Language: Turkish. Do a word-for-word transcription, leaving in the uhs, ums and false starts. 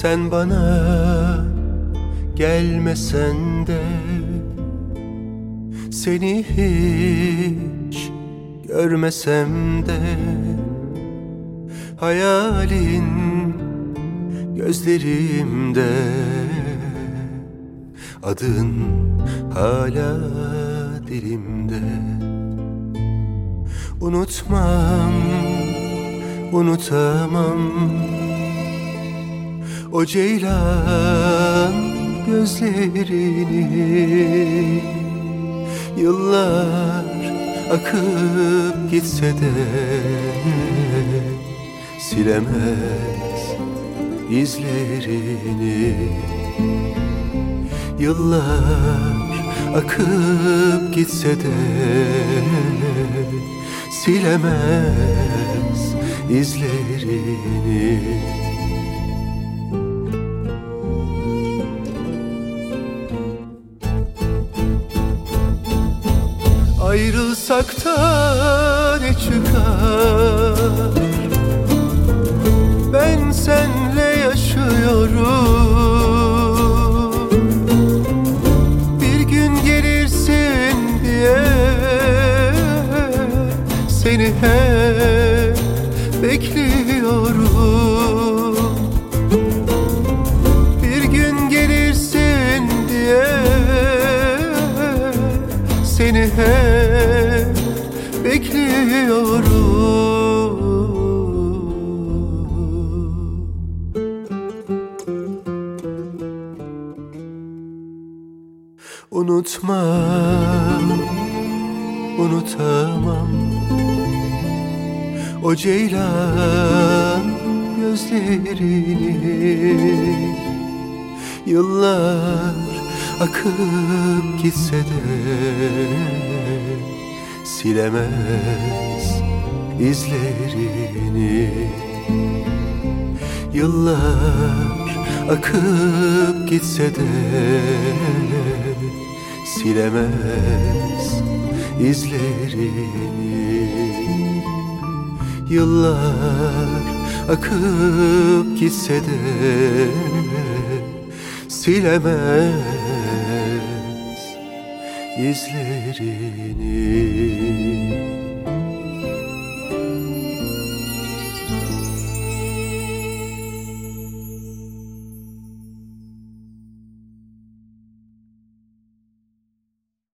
Sen bana gelmesen de, seni hiç görmesem de, hayalin gözlerimde, adın hala dilimde. Unutmam, unutamam o ceylan gözlerini. Yıllar akıp gitse de silemez izlerini. Yıllar akıp gitse de silemez izlerini. Ayrılsak da ne çıkar? Ben senle yaşıyorum. Bir gün gelirsin diye seni hep bekliyorum. Bir gün gelirsin diye seni hep bekliyorum. Unutmam, unutamam o ceylan gözlerini. Yıllar akıp gitse de silemez izlerini. Yıllar akıp gitse de silemez izlerini. Yıllar akıp gitse de silemez izlerini.